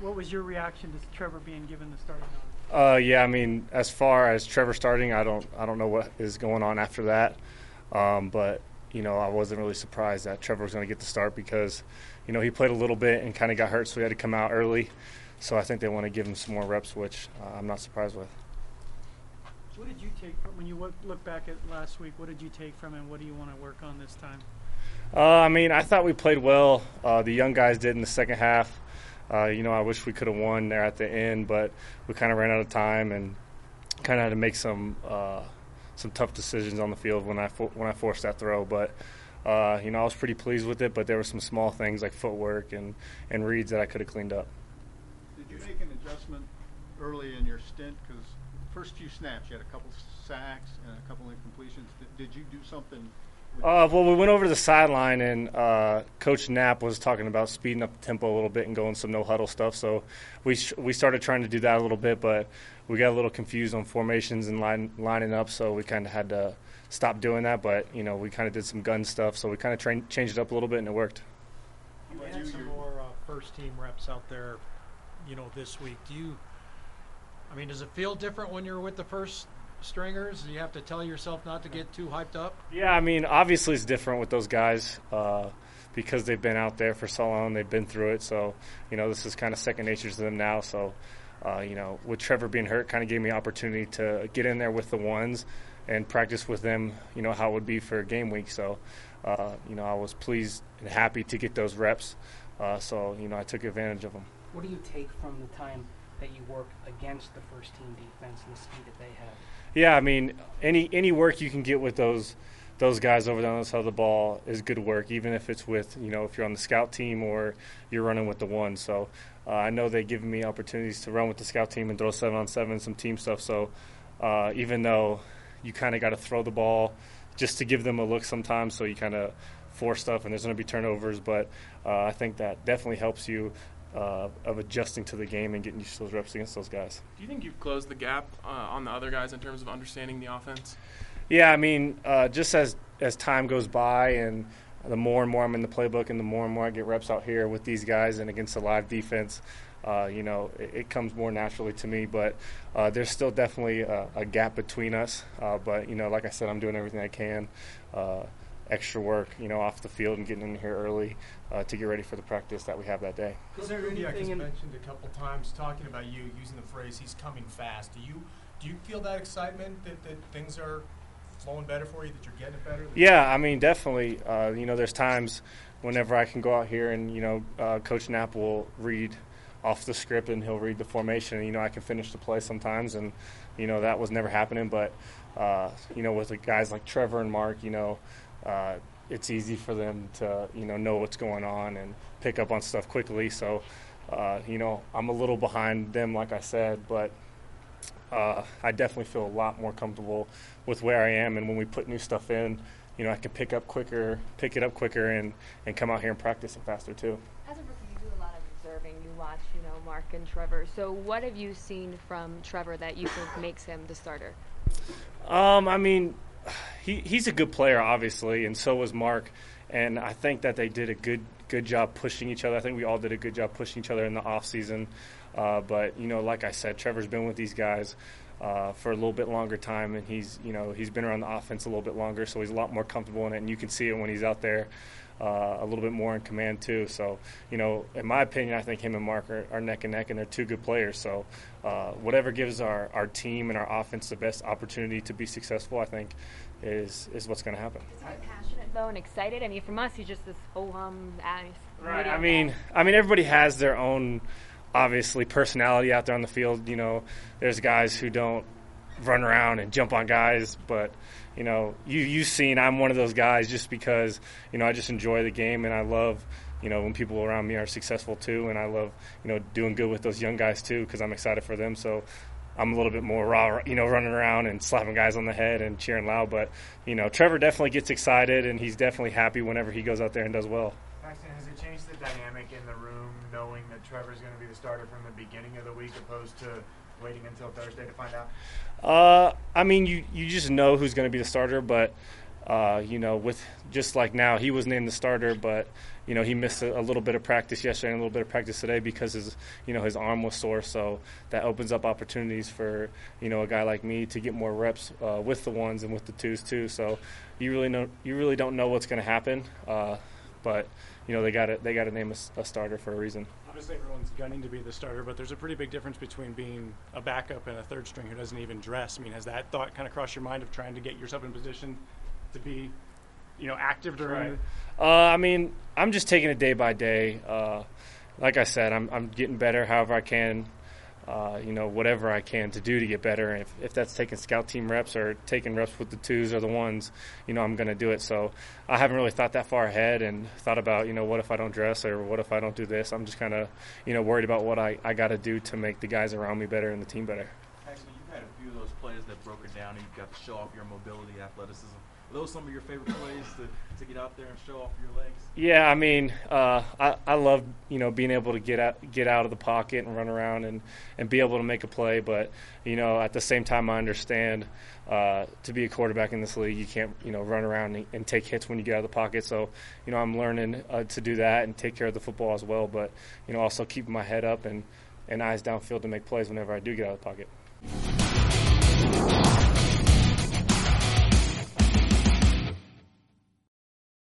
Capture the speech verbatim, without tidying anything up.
what was your reaction to Trevor being given the starting nod? Uh, yeah, I mean, as far as Trevor starting, I don't, I don't know what is going on after that. Um, but you know, I wasn't really surprised that Trevor was going to get the start because, you know, he played a little bit and kind of got hurt, so he had to come out early. So I think they want to give him some more reps, which uh, I'm not surprised with. What did you take from when you look, look back at last week? What did you take from it, and what do you want to work on this time? Uh, I mean, I thought we played well. Uh, the young guys did in the second half. Uh, you know, I wish we could have won there at the end, but we kind of ran out of time and kind of had to make some uh, some tough decisions on the field when I fo- when I forced that throw. But uh, you know, I was pretty pleased with it. But there were some small things like footwork and, and reads that I could have cleaned up. Did you make an adjustment early in your stint? Because first few snaps, you had a couple sacks and a couple incompletions. Did, did you do something? Uh, well, we went over to the sideline, and uh, Coach Knapp was talking about speeding up the tempo a little bit and going some no-huddle stuff. So we sh- we started trying to do that a little bit, but we got a little confused on formations and line- lining up, so we kind of had to stop doing that. But, you know, we kind of did some gun stuff, so we kind of tra- changed it up a little bit, and it worked. You had some more uh, first-team reps out there, you know, this week. Do you – I mean, does it feel different when you're with the first – stringers? You have to tell yourself not to get too hyped up? Yeah, I mean, obviously it's different with those guys uh, because they've been out there for so long. They've been through it. So, you know, this is kind of second nature to them now. So, uh, you know, with Trevor being hurt, kind of gave me opportunity to get in there with the ones and practice with them, you know, how it would be for game week. So, uh, you know, I was pleased and happy to get those reps. Uh, so, you know, I took advantage of them. What do you take from the time that you work against the first team defense and the speed that they have? Yeah, I mean, any any work you can get with those those guys over there on the side of the ball is good work, even if it's with, you know, if you're on the scout team or you're running with the one. So uh, I know they've given me opportunities to run with the scout team and throw seven on seven, some team stuff. So uh, even though you kind of got to throw the ball just to give them a look sometimes, so you kind of force stuff and there's going to be turnovers. But uh, I think that definitely helps you Uh, of adjusting to the game and getting used to those reps against those guys. Do you think you've closed the gap uh, on the other guys in terms of understanding the offense? Yeah, I mean, uh, just as as time goes by and the more and more I'm in the playbook and the more and more I get reps out here with these guys and against the live defense, uh, you know, it, it comes more naturally to me. But uh, there's still definitely a, a gap between us. Uh, but, you know, like I said, I'm doing everything I can. Uh, extra work, you know, off the field and getting in here early uh, to get ready for the practice that we have that day. Is there Kubiak has anything in mentioned a couple times talking about you using the phrase "he's coming fast." Do you do you feel that excitement that, that things are flowing better for you, that you're getting it better? Yeah, I mean, definitely. Uh, you know, there's times whenever I can go out here and, you know, uh, Coach Knapp will read off the script and he'll read the formation and, you know, I can finish the play sometimes, and, you know, that was never happening. But, uh, you know, with the guys like Trevor and Mark, you know, Uh, it's easy for them to, you know, know what's going on and pick up on stuff quickly. So, uh, you know, I'm a little behind them, like I said, but uh, I definitely feel a lot more comfortable with where I am. And when we put new stuff in, you know, I can pick up quicker, pick it up quicker, and, and come out here and practice it faster too. As a rookie, you do a lot of observing. You watch, you know, Mark and Trevor. So what have you seen from Trevor that you think makes him the starter? Um, I mean, He he's a good player, obviously, and so was Mark. And I think that they did a good good job pushing each other. I think we all did a good job pushing each other in the off season. Uh, but you know, like I said, Trevor's been with these guys uh, for a little bit longer time, and he's you know he's been around the offense a little bit longer, so he's a lot more comfortable in it. And you can see it when he's out there uh, a little bit more in command too. So you know, in my opinion, I think him and Mark are, are neck and neck, and they're two good players. So uh, whatever gives our, our team and our offense the best opportunity to be successful, I think, is is what's going to happen. Is he passionate though and excited? I mean, from us, he's just this ho hum. Right. I mean, I mean, everybody has their own, obviously, personality out there on the field. You know, there's guys who don't run around and jump on guys, but you know, you you've seen I'm one of those guys just because you know I just enjoy the game and I love. You know, when people around me are successful too, and I love, you know, doing good with those young guys too because I'm excited for them. So I'm a little bit more raw, you know, running around and slapping guys on the head and cheering loud. But, you know, Trevor definitely gets excited, and he's definitely happy whenever he goes out there and does well. Paxton, has it changed the dynamic in the room knowing that Trevor's going to be the starter from the beginning of the week opposed to waiting until Thursday to find out? Uh, I mean, you, you just know who's going to be the starter, but uh, you know, with just like now, he was named the starter, but you know, he missed a, a little bit of practice yesterday and a little bit of practice today because his, you know, his arm was sore. So that opens up opportunities for, you know, a guy like me to get more reps uh, with the ones and with the twos too. So you really know, you really don't know what's going to happen, uh, but you know, they got to they got to name a, a starter for a reason. Obviously, everyone's gunning to be the starter, but there's a pretty big difference between being a backup and a third string who doesn't even dress. I mean, has that thought kind of crossed your mind of trying to get yourself in position to be, you know, active during? Right. Uh, I mean, I'm just taking it day by day. Uh, like I said, I'm I'm getting better however I can. Uh, you know, whatever I can to do to get better. If if that's taking scout team reps or taking reps with the twos or the ones, you know, I'm going to do it. So I haven't really thought that far ahead and thought about, you know, what if I don't dress or what if I don't do this. I'm just kind of, you know, worried about what I, I got to do to make the guys around me better and the team better. Actually, you've had a few of those plays that broke it down and you got to show off your mobility, athleticism. Are those some of your favorite plays to, to get out there and show off your legs? Yeah, I mean, uh, I I love, you know, being able to get out get out of the pocket and run around and, and be able to make a play. But you know, at the same time, I understand uh, to be a quarterback in this league, you can't, you know, run around and, and take hits when you get out of the pocket. So you know, I'm learning uh, to do that and take care of the football as well. But you know, also keeping my head up and, and eyes downfield to make plays whenever I do get out of the pocket.